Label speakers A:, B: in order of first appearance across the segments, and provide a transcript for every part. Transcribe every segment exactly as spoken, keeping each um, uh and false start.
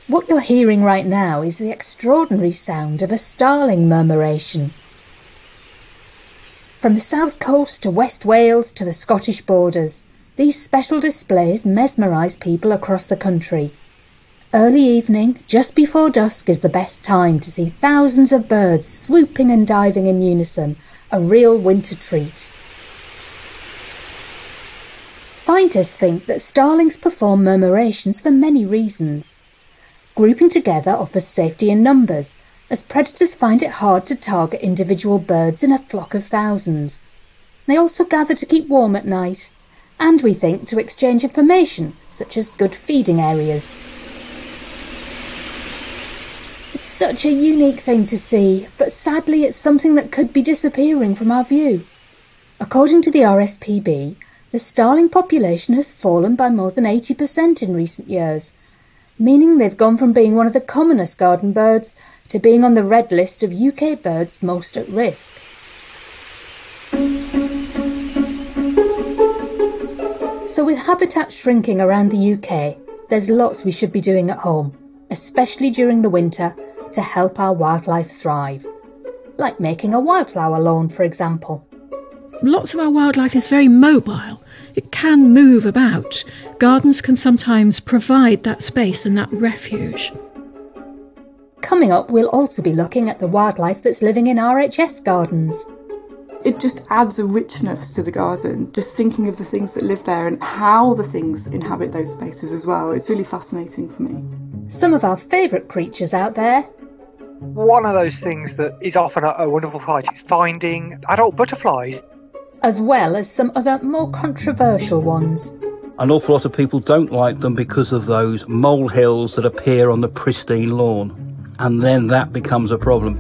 A: What you're hearing right now is the extraordinary sound of a starling murmuration. From the south coast to West Wales to the Scottish borders, these special displays mesmerise people across the country. Early evening, just before dusk, is the best time to see thousands of birds swooping and diving in unison, a real winter treat. Scientists think that starlings perform murmurations for many reasons. Grouping together offers safety in numbers, as predators find it hard to target individual birds in a flock of thousands. They also gather to keep warm at night, and we think to exchange information, such as good feeding areas. It's such a unique thing to see, but sadly it's something that could be disappearing from our view. According to the R S P B, the starling population has fallen by more than eighty percent in recent years, meaning they've gone from being one of the commonest garden birds to being on the red list of U K birds most at risk. So with habitat shrinking around the U K, there's lots we should be doing at home, especially during the winter, to help our wildlife thrive. Like making a wildflower lawn, for example.
B: Lots of our wildlife is very mobile. It can move about. Gardens can sometimes provide that space and that refuge.
A: Coming up, we'll also be looking at the wildlife that's living in R H S gardens.
C: It just adds a richness to the garden, just thinking of the things that live there and how the things inhabit those spaces as well. It's really fascinating for me.
A: Some of our favourite creatures out there.
D: One of those things that is often a, a wonderful fight is finding adult butterflies.
A: As well as some other more controversial ones.
E: An awful lot of people don't like them because of those molehills that appear on the pristine lawn. And then that becomes a problem.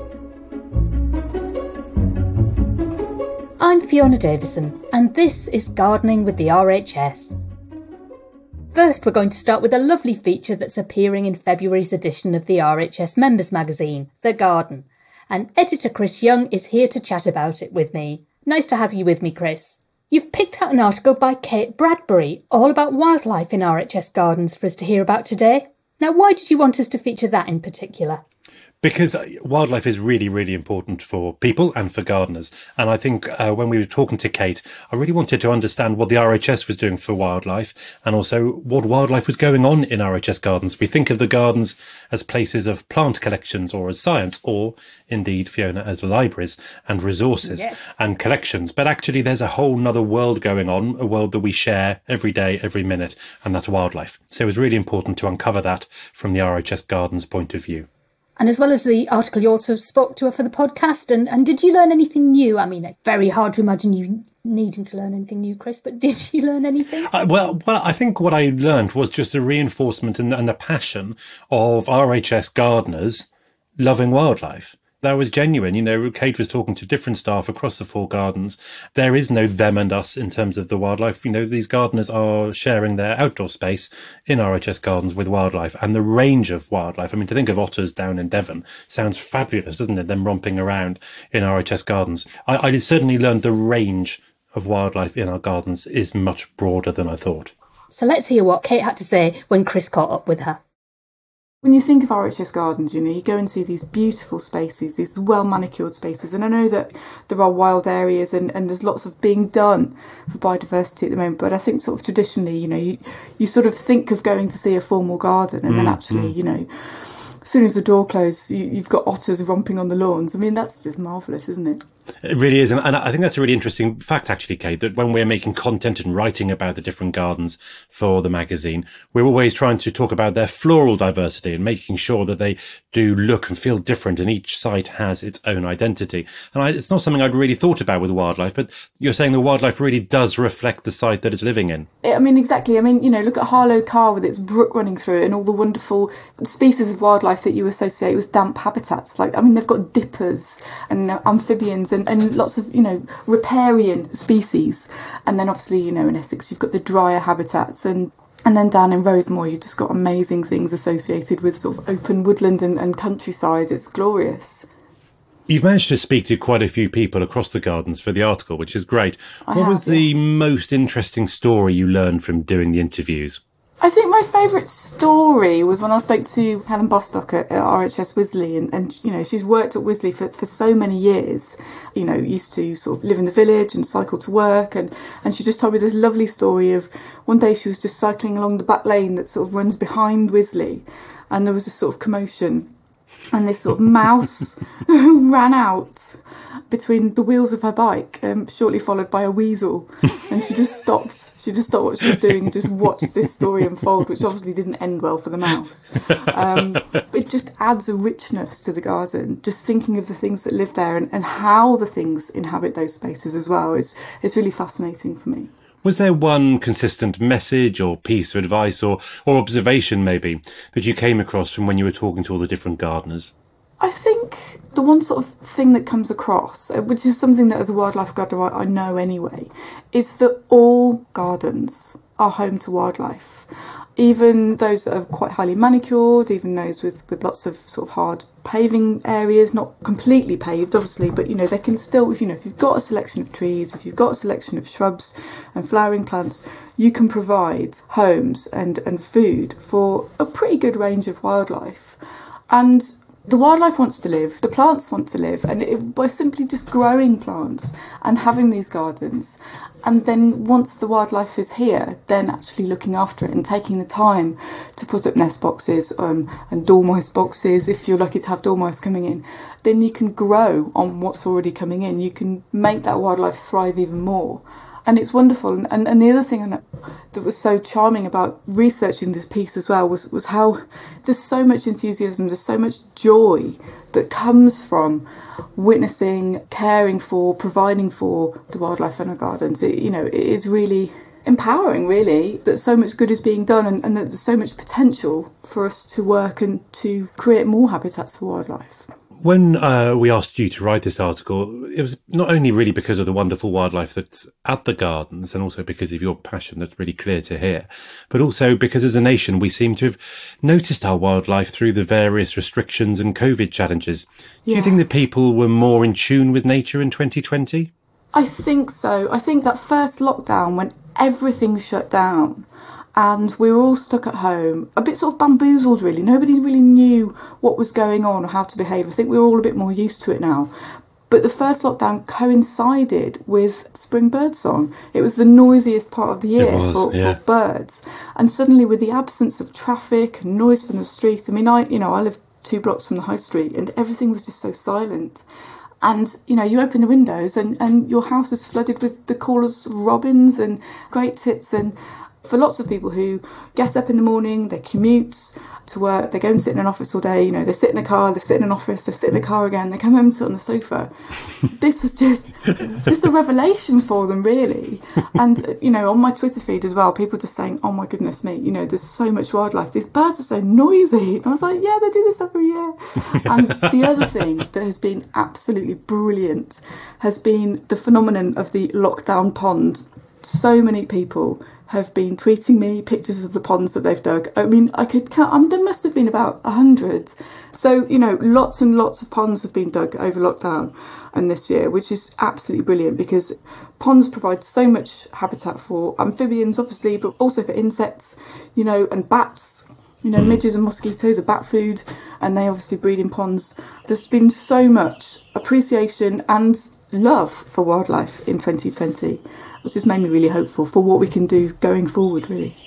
A: I'm Fiona Davison, and this is Gardening with the R H S. First, we're going to start with a lovely feature that's appearing in February's edition of the R H S members magazine, The Garden. And editor Chris Young is here to chat about it with me. Nice to have you with me, Chris. You've picked out an article by Kate Bradbury all about wildlife in R H S gardens for us to hear about today. Now, why did you want us to feature that in particular?
F: Because wildlife is really, really important for people and for gardeners. And I think uh, when we were talking to Kate, I really wanted to understand what the R H S was doing for wildlife and also what wildlife was going on in R H S gardens. We think of the gardens as places of plant collections or as science, or indeed, Fiona, as libraries and resources yes. and collections. But actually, there's a whole nother world going on, a world that we share every day, every minute, and that's wildlife. So it was really important to uncover that from the R H S gardens point of view.
A: And as well as the article, you also spoke to her for the podcast. And, and did you learn anything new? I mean, it's very hard to imagine you needing to learn anything new, Chris, but did you learn anything?
F: Uh, well, well, I think what I learned was just a reinforcement and, and the passion of R H S gardeners loving wildlife. That was genuine. You know, Kate was talking to different staff across the four gardens. There is no them and us in terms of the wildlife. You know, these gardeners are sharing their outdoor space in R H S gardens with wildlife and the range of wildlife. I mean, to think of otters down in Devon sounds fabulous, doesn't it? Them romping around in R H S gardens. I, I certainly learned the range of wildlife in our gardens is much broader than I thought.
A: So let's hear what Kate had to say when Chris caught up with her.
C: When you think of R H S gardens, you know, you go and see these beautiful spaces, these well-manicured spaces. And I know that there are wild areas and, and there's lots of being done for biodiversity at the moment. But I think sort of traditionally, you know, you, you sort of think of going to see a formal garden and mm, then actually, mm. you know, as soon as the door closes, you, you've got otters romping on the lawns. I mean, that's just marvellous, isn't it?
F: It really is. And, and I think that's a really interesting fact, actually, Kate, that when we're making content and writing about the different gardens for the magazine, we're always trying to talk about their floral diversity and making sure that they do look and feel different and each site has its own identity. And I, it's not something I'd really thought about with wildlife, but you're saying the wildlife really does reflect the site that it's living in.
C: I mean, exactly. I mean, you know, look at Harlow Carr with its brook running through it and all the wonderful species of wildlife that you associate with damp habitats. Like, I mean, they've got dippers and amphibians and, and lots of, you know, riparian species. And then obviously, you know, in Essex, you've got the drier habitats. And and then down in Rosemore, you've just got amazing things associated with sort of open woodland and, and countryside. It's glorious.
F: You've managed to speak to quite a few people across the gardens for the article, which is great.
C: I
F: what
C: have,
F: was the
C: yes.
F: most interesting story you learned from doing the interviews?
C: I think my favourite story was when I spoke to Helen Bostock at, at R H S Wisley, and, and you know, she's worked at Wisley for, for so many years, you know, used to sort of live in the village and cycle to work, and, and she just told me this lovely story of one day she was just cycling along the back lane that sort of runs behind Wisley, and there was a sort of commotion, and this sort of mouse ran out between the wheels of her bike, um, shortly followed by a weasel, and she just stopped. She just stopped what she was doing and just watched this story unfold, which obviously didn't end well for the mouse. Um, it just adds a richness to the garden. Just thinking of the things that live there and, and how the things inhabit those spaces as well is is really fascinating for me.
F: Was there one consistent message or piece of advice or, or observation maybe that you came across from when you were talking to all the different gardeners?
C: I think the one sort of thing that comes across, which is something that as a wildlife gardener I know anyway, is that all gardens are home to wildlife. Even those that are quite highly manicured, even those with, with lots of sort of hard paving areas, not completely paved obviously, but you know, they can still, if you know, if you've got a selection of trees, if you've got a selection of shrubs and flowering plants, you can provide homes and, and food for a pretty good range of wildlife. And the wildlife wants to live, the plants want to live, and it, by simply just growing plants and having these gardens, and then once the wildlife is here, then actually looking after it and taking the time to put up nest boxes um, and dormouse boxes, if you're lucky to have dormouse coming in, then you can grow on what's already coming in. You can make that wildlife thrive even more. And it's wonderful. And, and, and the other thing that was so charming about researching this piece as well was, was how there's so much enthusiasm, there's so much joy that comes from witnessing, caring for, providing for the wildlife in our gardens. It, you know, it is really empowering, really, that so much good is being done, and, and that there's so much potential for us to work and to create more habitats for wildlife.
F: When uh, we asked you to write this article, it was not only really because of the wonderful wildlife that's at the gardens and also because of your passion that's really clear to hear, but also because as a nation we seem to have noticed our wildlife through the various restrictions and COVID challenges. Do
C: Yeah.
F: you think that people were more in tune with nature in twenty twenty?
C: I think so. I think that first lockdown when everything shut down and we were all stuck at home, a bit sort of bamboozled really. Nobody really knew what was going on or how to behave. I think we were all a bit more used to it now. But the first lockdown coincided with spring bird song. It was the noisiest part of the year
F: was,
C: for,
F: yeah.
C: for birds. And suddenly with the absence of traffic and noise from the street, I mean, I you know, I live two blocks from the high street and everything was just so silent. And, you know, you open the windows and, and your house is flooded with the callers of robins and great tits. And for lots of people who get up in the morning, they commute to work, they go and sit in an office all day, you know, they sit in a car, they sit in an office, they sit in a car again, they come home and sit on the sofa. This was just just a revelation for them, really. And, you know, on my Twitter feed as well, people just saying, oh my goodness me, you know, there's so much wildlife. These birds are so noisy. And I was like, yeah, they do this every year. And the other thing that has been absolutely brilliant has been the phenomenon of the lockdown pond. So many people have been tweeting me pictures of the ponds that they've dug. I mean, I could count, um, there must have been about a hundred. So, you know, lots and lots of ponds have been dug over lockdown and this year, which is absolutely brilliant because ponds provide so much habitat for amphibians, obviously, but also for insects, you know, and bats. You know, midges and mosquitoes are bat food, and they obviously breed in ponds. There's been so much appreciation and love for wildlife in twenty twenty, which has made me really hopeful for what we can do going forward, really.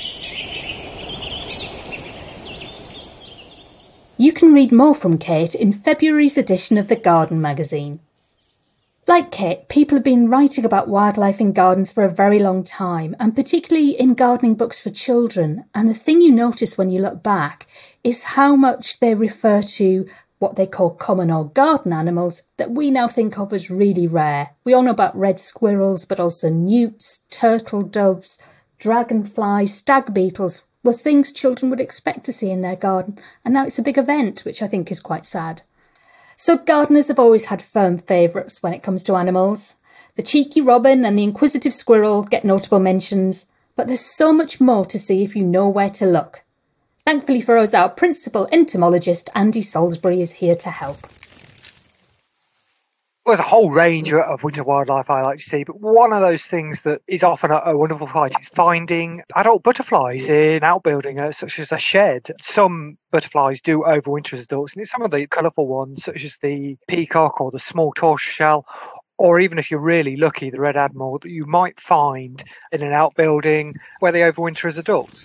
A: You can read more from Kate in February's edition of The Garden magazine. Like Kate, people have been writing about wildlife in gardens for a very long time, and particularly in gardening books for children. And the thing you notice when you look back is how much they refer to what they call common or garden animals that we now think of as really rare. We all know about red squirrels, but also newts, turtle doves, dragonflies, stag beetles were things children would expect to see in their garden, and now it's a big event, which I think is quite sad. So gardeners have always had firm favourites when it comes to animals. The cheeky robin and the inquisitive squirrel get notable mentions, but there's so much more to see if you know where to look. Thankfully for us, our principal entomologist, Andy Salisbury, is here to help.
D: There's a whole range of winter wildlife I like to see, but one of those things that is often a, a wonderful fight is finding adult butterflies in outbuilding, uh, such as a shed. Some butterflies do overwinter as adults, and it's some of the colourful ones, such as the peacock or the small tortoiseshell, or even if you're really lucky, the red admiral, that you might find in an outbuilding where they overwinter as adults.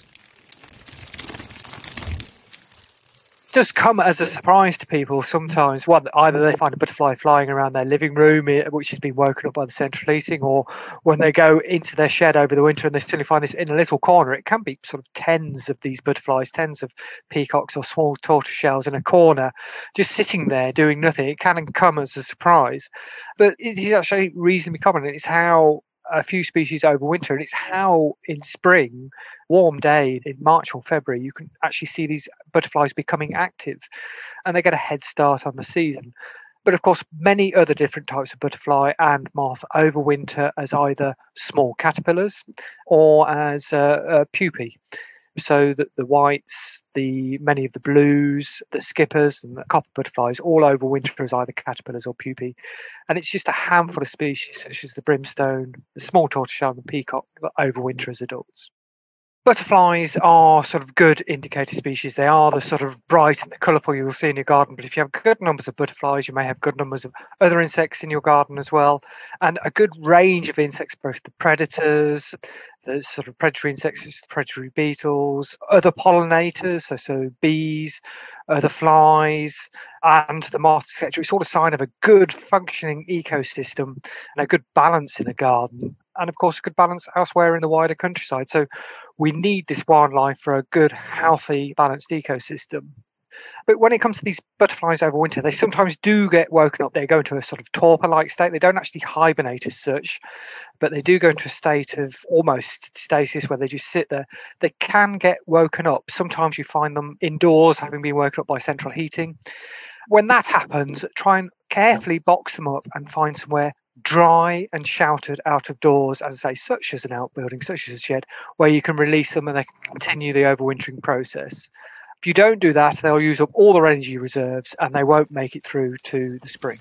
D: Does come as a surprise to people sometimes. One, either they find a butterfly flying around their living room, which has been woken up by the central heating, or when they go into their shed over the winter and they suddenly find this in a little corner. It can be sort of tens of these butterflies, tens of peacocks or small tortoiseshells in a corner, just sitting there doing nothing. It can come as a surprise, but it is actually reasonably common. It's how a few species overwinter, and it's how in spring, warm day in March or February, you can actually see these butterflies becoming active, and they get a head start on the season. But of course, many other different types of butterfly and moth overwinter as either small caterpillars or as uh, uh, pupae. So that the whites, the many of the blues, the skippers and the copper butterflies all overwinter as either caterpillars or pupae. And it's just a handful of species such as the brimstone, the small tortoiseshell and the peacock that overwinter as adults. Butterflies are sort of good indicator species. They are the sort of bright and the colourful you will see in your garden. But if you have good numbers of butterflies, you may have good numbers of other insects in your garden as well. And a good range of insects, both the predators, the sort of predatory insects, predatory beetles, other pollinators, so, so bees, other flies, and the moths, et cetera. It's all a sign of a good functioning ecosystem and a good balance in a garden. And of course, a good balance elsewhere in the wider countryside. So we need this wildlife for a good, healthy, balanced ecosystem. But when it comes to these butterflies over winter, they sometimes do get woken up. They go into a sort of torpor-like state. They don't actually hibernate as such, but they do go into a state of almost stasis where they just sit there. They can get woken up. Sometimes you find them indoors, having been woken up by central heating. When that happens, try and carefully box them up and find somewhere dry and sheltered out of doors, as I say, such as an outbuilding, such as a shed, where you can release them and they can continue the overwintering process. If you don't do that, they'll use up all their energy reserves and they won't make it through to the spring.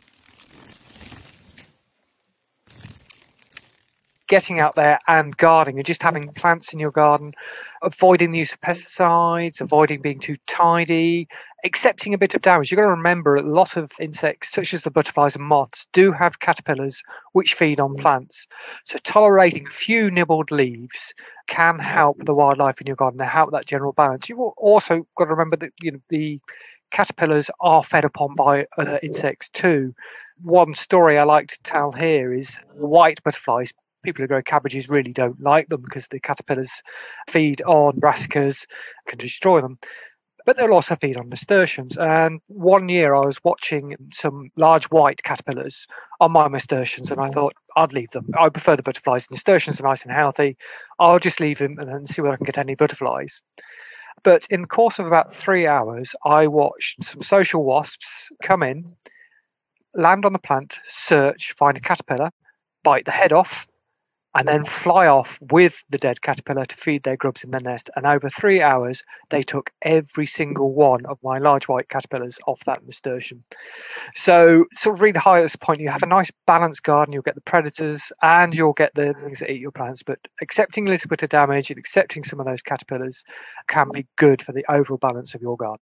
D: Getting out there and gardening and just having plants in your garden, avoiding the use of pesticides, avoiding being too tidy, accepting a bit of damage. You've got to remember a lot of insects, such as the butterflies and moths, do have caterpillars which feed on plants. So tolerating few nibbled leaves can help the wildlife in your garden and help that general balance. You've also got to remember that, you know, the caterpillars are fed upon by other insects too. One story I like to tell here is the white butterflies. People who grow cabbages really don't like them because the caterpillars feed on brassicas, can destroy them. But they'll also feed on nasturtiums. And one year I was watching some large white caterpillars on my nasturtiums and I thought I'd leave them. I prefer the butterflies. Nasturtiums are nice and healthy. I'll just leave them and then see whether I can get any butterflies. But in the course of about three hours, I watched some social wasps come in, land on the plant, search, find a caterpillar, bite the head off, and then fly off with the dead caterpillar to feed their grubs in their nest. And over three hours, they took every single one of my large white caterpillars off that nasturtium. So sort of really high at this point, you have a nice balanced garden, you'll get the predators and you'll get the things that eat your plants. But accepting a little bit of damage and accepting some of those caterpillars can be good for the overall balance of your garden.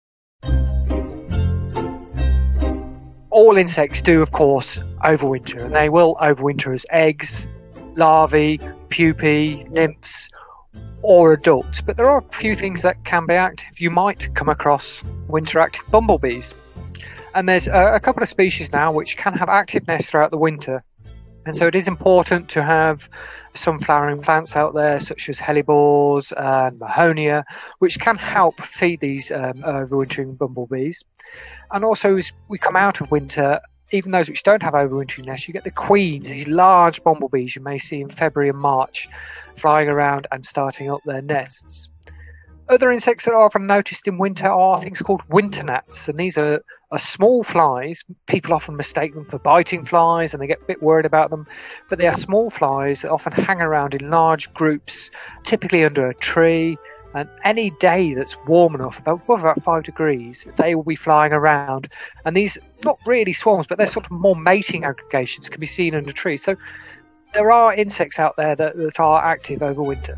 D: All insects do, of course, overwinter, and they will overwinter as eggs, larvae, pupae, nymphs, or adults. But there are a few things that can be active. You might come across winter active bumblebees. And there's a, a couple of species now which can have active nests throughout the winter. And so it is important to have some flowering plants out there, such as hellebores and mahonia, which can help feed these um, overwintering bumblebees. And also, as we come out of winter, even those which don't have overwintering nests, you get the queens, these large bumblebees you may see in February and March, flying around and starting up their nests. Other insects that are often noticed in winter are things called winter gnats, and these are, are small flies. People often mistake them for biting flies and they get a bit worried about them, but they are small flies that often hang around in large groups, typically under a tree, And any day that's warm enough, about, about five degrees, they will be flying around. And these, not really swarms, but they're sort of more mating aggregations, can be seen under trees. So there are insects out there that, that are active over winter.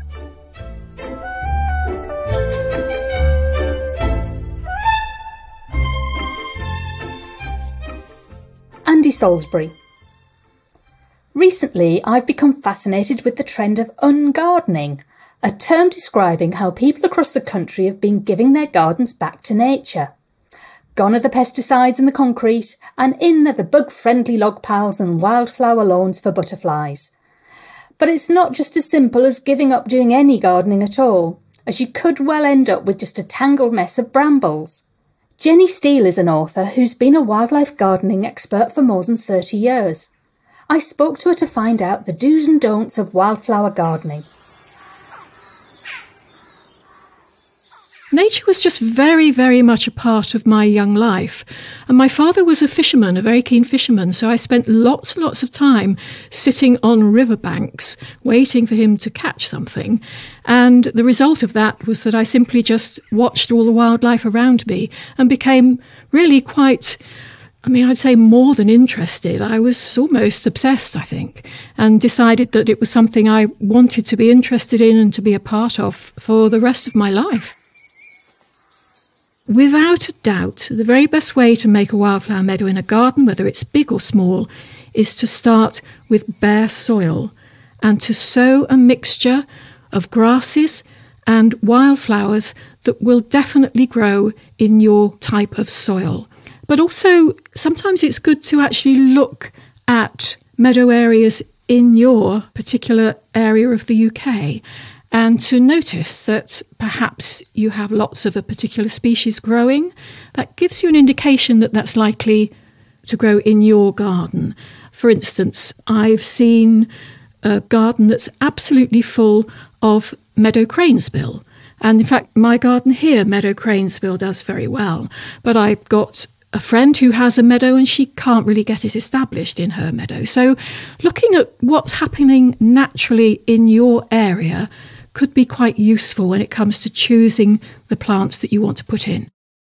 A: Andy Salisbury. Recently, I've become fascinated with the trend of ungardening, a term describing how people across the country have been giving their gardens back to nature. Gone are the pesticides and the concrete, and in are the bug-friendly log piles and wildflower lawns for butterflies. But it's not just as simple as giving up doing any gardening at all, as you could well end up with just a tangled mess of brambles. Jenny Steele is an author who's been a wildlife gardening expert for more than thirty years. I spoke to her to find out the do's and don'ts of wildflower gardening.
B: Nature was just very, very much a part of my young life. And my father was a fisherman, a very keen fisherman, so I spent lots and lots of time sitting on riverbanks waiting for him to catch something. And the result of that was that I simply just watched all the wildlife around me and became really quite, I mean, I'd say more than interested. I was almost obsessed, I think, and decided that it was something I wanted to be interested in and to be a part of for the rest of my life. Without a doubt, the very best way to make a wildflower meadow in a garden, whether it's big or small, is to start with bare soil and to sow a mixture of grasses and wildflowers that will definitely grow in your type of soil. But also, sometimes it's good to actually look at meadow areas in your particular area of the U K and to notice that perhaps you have lots of a particular species growing. That gives you an indication that that's likely to grow in your garden. For instance, I've seen a garden that's absolutely full of meadow cranesbill. And in fact, my garden here, meadow cranesbill, does very well. But I've got a friend who has a meadow and she can't really get it established in her meadow. So looking at what's happening naturally in your area could be quite useful when it comes to choosing the plants that you want to put in.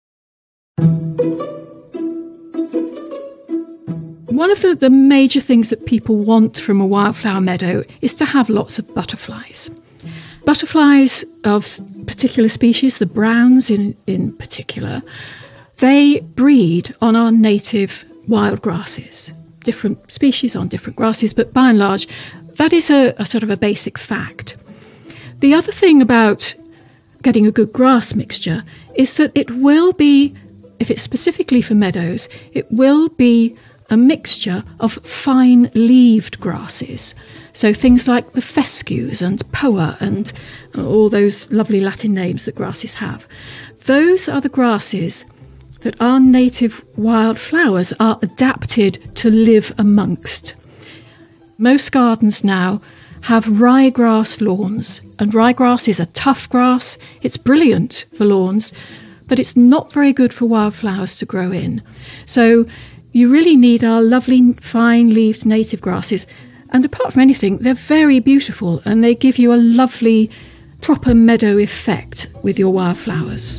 B: One of the, the major things that people want from a wildflower meadow is to have lots of butterflies. Butterflies of particular species, the browns in, in particular, they breed on our native wild grasses. Different species on different grasses, but by and large, that is a, a sort of a basic fact. The other thing about getting a good grass mixture is that it will be, if it's specifically for meadows, it will be a mixture of fine-leaved grasses. So things like the fescues and poa and all those lovely Latin names that grasses have. Those are the grasses that our native wildflowers are adapted to live amongst. Most gardens now have ryegrass lawns, and ryegrass is a tough grass. It's brilliant for lawns, but it's not very good for wildflowers to grow in. So you really need our lovely fine-leaved native grasses, and apart from anything, they're very beautiful and they give you a lovely proper meadow effect with your wildflowers.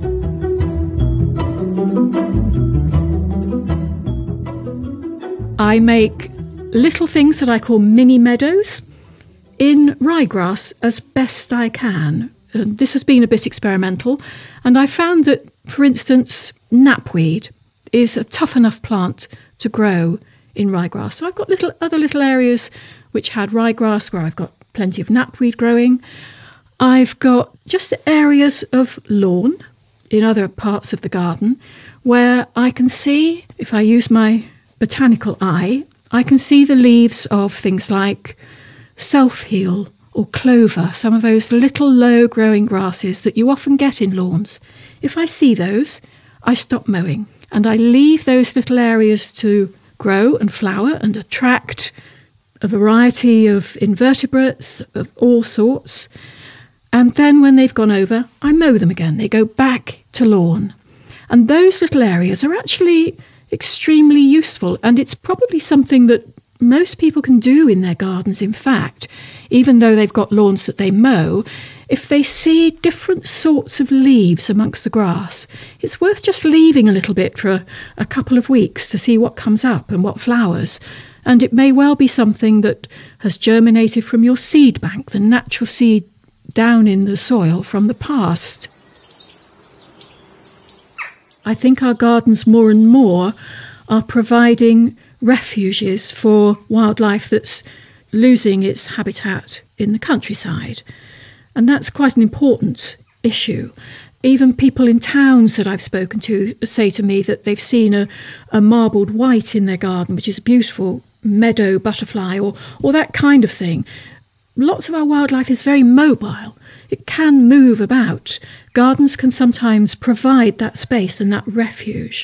B: I make little things that I call mini meadows in ryegrass as best I can. And this has been a bit experimental, and I found that, for instance, knapweed is a tough enough plant to grow in ryegrass. So I've got little other little areas which had ryegrass where I've got plenty of knapweed growing. I've got just areas of lawn in other parts of the garden where I can see, if I use my botanical eye, I can see the leaves of things like self-heal or clover, some of those little low-growing grasses that you often get in lawns. If I see those, I stop mowing and I leave those little areas to grow and flower and attract a variety of invertebrates of all sorts. And then when they've gone over, I mow them again. They go back to lawn. And those little areas are actually extremely useful, and it's probably something that most people can do in their gardens, in fact, even though they've got lawns that they mow, if they see different sorts of leaves amongst the grass, it's worth just leaving a little bit for a, a couple of weeks to see what comes up and what flowers. And it may well be something that has germinated from your seed bank, the natural seed down in the soil from the past. I think our gardens more and more are providing refuges for wildlife that's losing its habitat in the countryside. And that's quite an important issue. Even people in towns that I've spoken to say to me that they've seen a, a marbled white in their garden, which is a beautiful meadow butterfly or, or that kind of thing. Lots of our wildlife is very mobile. It can move about. Gardens can sometimes provide that space and that refuge.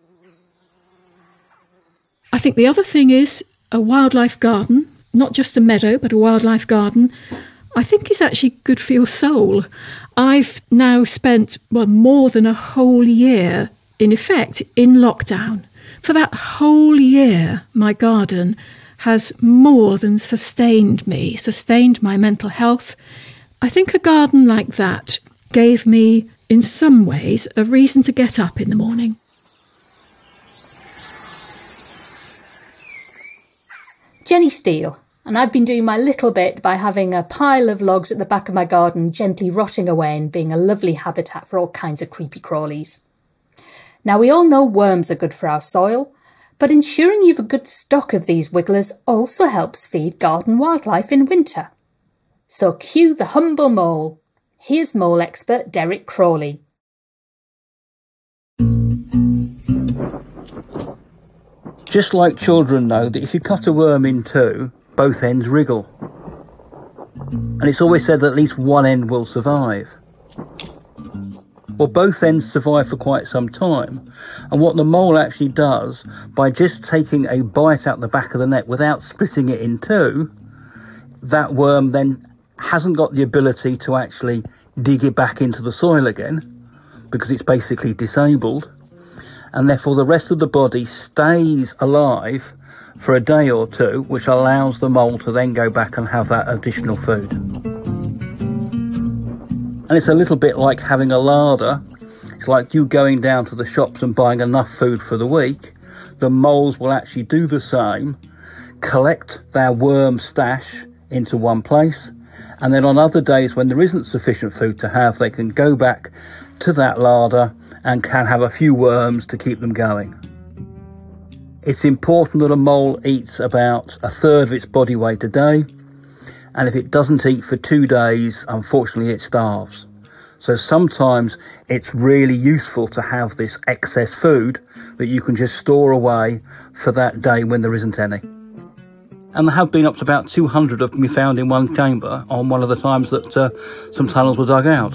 B: I think the other thing is a wildlife garden, not just a meadow, but a wildlife garden, I think is actually good for your soul. I've now spent, well, more than a whole year, in effect, in lockdown. For that whole year, my garden has more than sustained me, sustained my mental health. I think a garden like that gave me, in some ways, a reason to get up in the morning.
A: Jenny Steele, and I've been doing my little bit by having a pile of logs at the back of my garden gently rotting away and being a lovely habitat for all kinds of creepy crawlies. Now, we all know worms are good for our soil, but ensuring you've a good stock of these wigglers also helps feed garden wildlife in winter. So cue the humble mole. Here's mole expert Derek Crawley.
E: Just like children know that if you cut a worm in two, both ends wriggle. And it's always said that at least one end will survive. Well, both ends survive for quite some time. And what the mole actually does, by just taking a bite out the back of the neck without splitting it in two, that worm then hasn't got the ability to actually dig it back into the soil again, because it's basically disabled. And therefore the rest of the body stays alive for a day or two, which allows the mole to then go back and have that additional food. And it's a little bit like having a larder. It's like you going down to the shops and buying enough food for the week. The moles will actually do the same, collect their worm stash into one place, and then on other days when there isn't sufficient food to have, they can go back to that larder and can have a few worms to keep them going. It's important that a mole eats about a third of its body weight a day, and if it doesn't eat for two days, unfortunately it starves. So sometimes it's really useful to have this excess food that you can just store away for that day when there isn't any. And there have been up to about two hundred of them found in one chamber on one of the times that uh, some tunnels were dug out.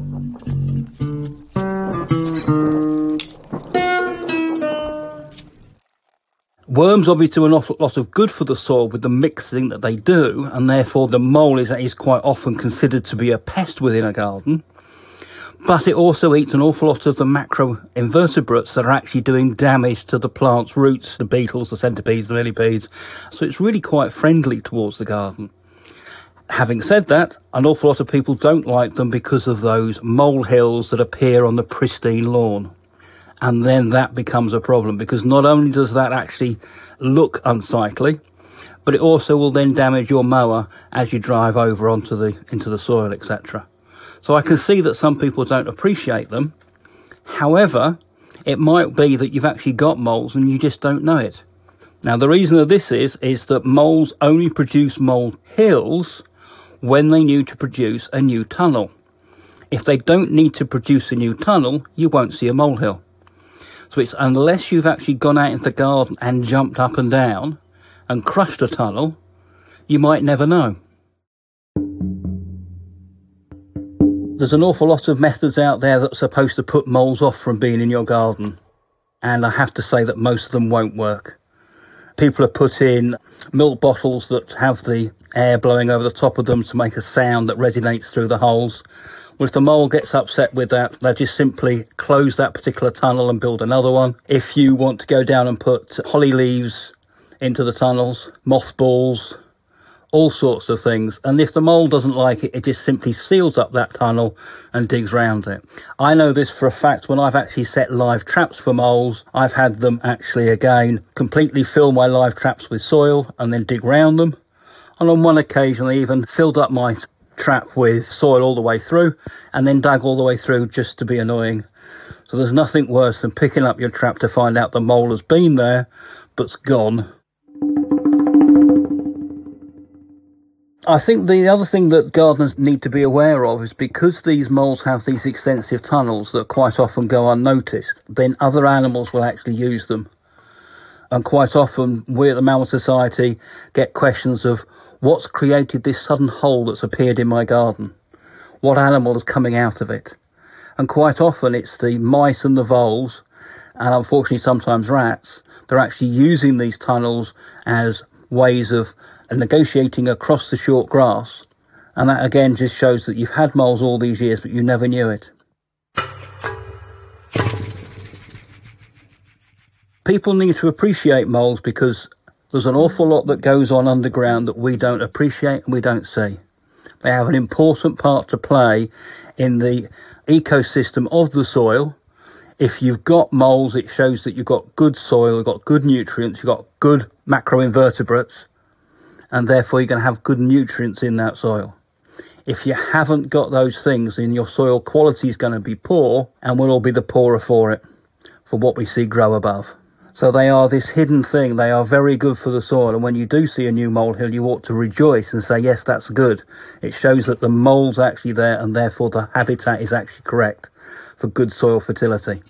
E: Worms obviously do an awful lot of good for the soil with the mixing that they do, and therefore the mole is, is quite often considered to be a pest within a garden. But it also eats an awful lot of the macroinvertebrates that are actually doing damage to the plant's roots, the beetles, the centipedes, the millipedes. So it's really quite friendly towards the garden. Having said that, an awful lot of people don't like them because of those molehills that appear on the pristine lawn. And then that becomes a problem, because not only does that actually look unsightly, but it also will then damage your mower as you drive over onto the into the soil, et cetera. So I can see that some people don't appreciate them. However, it might be that you've actually got moles and you just don't know it. Now, the reason of this is, is that moles only produce mole hills when they need to produce a new tunnel. If they don't need to produce a new tunnel, you won't see a molehill. So it's unless you've actually gone out into the garden and jumped up and down and crushed a tunnel, you might never know. There's an awful lot of methods out there that are supposed to put moles off from being in your garden. And I have to say that most of them won't work. People have put in milk bottles that have the air blowing over the top of them to make a sound that resonates through the holes. Well, if the mole gets upset with that, they just simply close that particular tunnel and build another one. If you want to go down and put holly leaves into the tunnels, mothballs, all sorts of things. And if the mole doesn't like it, it just simply seals up that tunnel and digs round it. I know this for a fact. When I've actually set live traps for moles, I've had them actually, again, completely fill my live traps with soil and then dig round them. And on one occasion, I even filled up my trap with soil all the way through and then dug all the way through just to be annoying. So there's nothing worse than picking up your trap to find out the mole has been there but's gone. I think the other thing that gardeners need to be aware of is because these moles have these extensive tunnels that quite often go unnoticed, then other animals will actually use them. And quite often we at the Mammal Society get questions of what's created this sudden hole that's appeared in my garden? What animal is coming out of it? And quite often it's the mice and the voles, and unfortunately sometimes rats, they're actually using these tunnels as ways of negotiating across the short grass. And that again just shows that you've had moles all these years but you never knew it. People need to appreciate moles because there's an awful lot that goes on underground that we don't appreciate and we don't see. They have an important part to play in the ecosystem of the soil. If you've got moles, it shows that you've got good soil, you've got good nutrients, you've got good macroinvertebrates, and therefore you're going to have good nutrients in that soil. If you haven't got those things, then your soil quality is going to be poor, and we'll all be the poorer for it, for what we see grow above. So they are this hidden thing. They are very good for the soil, and when you do see a new molehill, you ought to rejoice and say, yes, that's good. It shows that the mole's actually there, and therefore the habitat is actually correct for good soil fertility.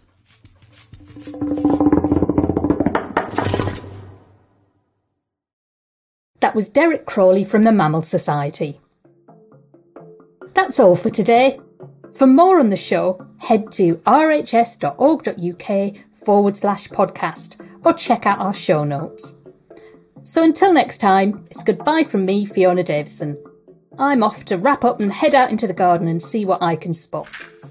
A: That was Derek Crawley from the Mammal Society. That's all for today. For more on the show, head to rhs.org.uk forward slash podcast or check out our show notes. So until next time, it's goodbye from me, Fiona Davison. I'm off to wrap up and head out into the garden and see what I can spot.